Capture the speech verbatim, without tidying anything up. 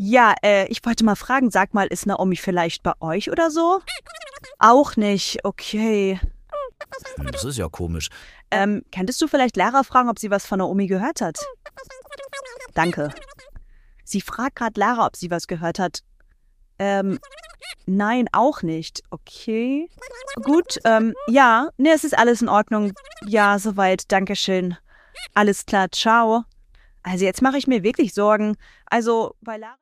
Ja, äh, ich wollte mal fragen, sag mal, ist Naomi vielleicht bei euch oder so? Auch nicht, okay. Hm, das ist ja komisch. Ähm, könntest du vielleicht Lara fragen, ob sie was von Naomi gehört hat? Danke. Sie fragt gerade Lara, ob sie was gehört hat. Ähm, nein, auch nicht. Okay. Gut, ähm, ja, ne, es ist alles in Ordnung. Ja, soweit, dankeschön. Alles klar, ciao. Also jetzt mache ich mir wirklich Sorgen. Also, bei Lara...